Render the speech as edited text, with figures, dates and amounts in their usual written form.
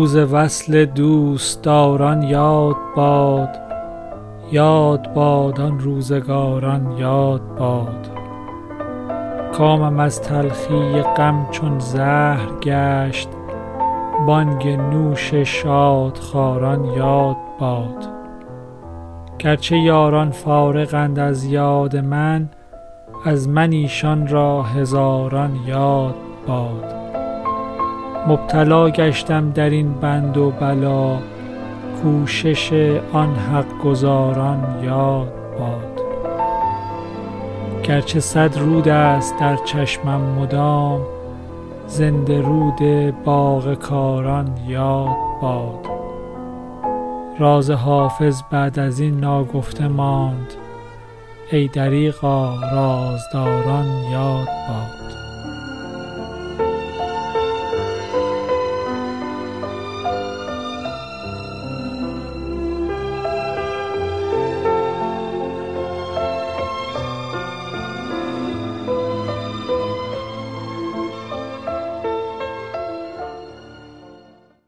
روز وصل دوستداران یاد باد، یاد باد آن روزگاران یاد باد. کامم از تلخی غم چون زهر گشت، بانگ نوش شادخواران یاد باد. گرچه یاران فارغند از یاد من، از من ایشان را هزاران یاد باد. مبتلا گشتم در این بند و بلا، کوشش آن حق گزاران یاد باد. گرچه 100 رود است در چشمم مدام، زنده رود باغ کاران یاد باد. راز حافظ بعد از این ناگفته ماند، ای دریغا رازداران یاد باد.